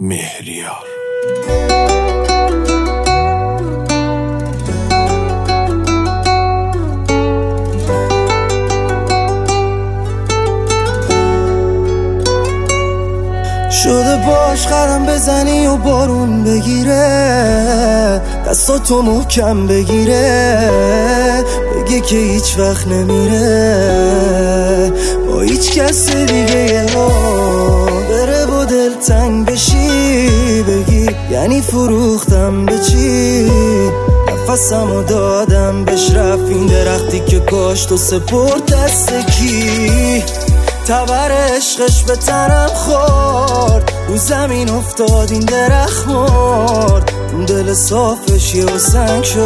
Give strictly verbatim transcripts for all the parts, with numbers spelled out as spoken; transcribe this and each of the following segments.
مهریار. شده باش قدم بزنی و بارون بگیره، دستاتو محکم بگیره، بگه که هیچ وقت نمیره با هیچ کس دیگه ها، بره با دل تنگ بشی بگی یعنی فروختم به چی، نفسمو دادم بهش، رفت این درختی که کاشت و سپرد دست کی، تبر عشقش به تنم خورد، رو زمین افتاد این درخت مرد، اون دل صافش یه و سنگ شد،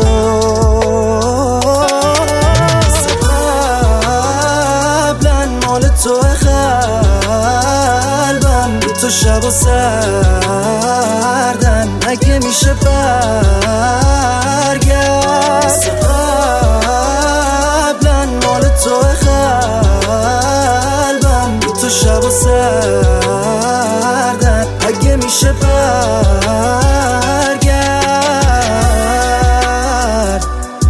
قبلا مال تو قلبم، دو تا شب و سردن اگه میشه برگرد، قبلا مال تو قلبم، دو تا شب و سردن اگه میشه برگرد.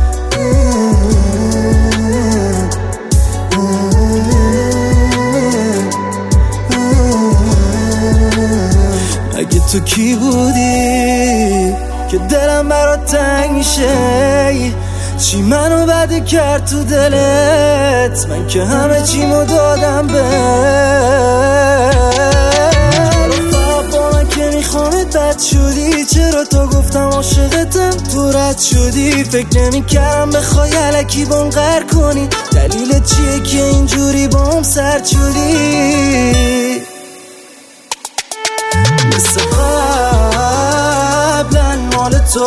اگه تو کی بودی که دلم برات تنگ میشه، چی منو بده کرد تو دلت، من که همه چیمو دادم به با من که میخوامت بد شدی، چرا تو گفتم عاشقتم تو رد شدی، فکر نمی کردم بخوای الکی بام غر کنی، دلیل چیه که اینجوری بام سرد شدی، مثل قبلا مال تو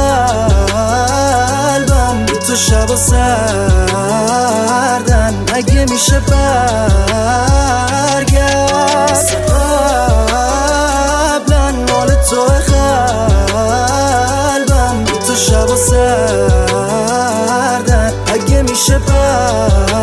قلبم، دو تا شب و سردن اگه میشه برگرد، قبلا مال تو قلبم، دو تا شب و سردن اگه میشه برگرد.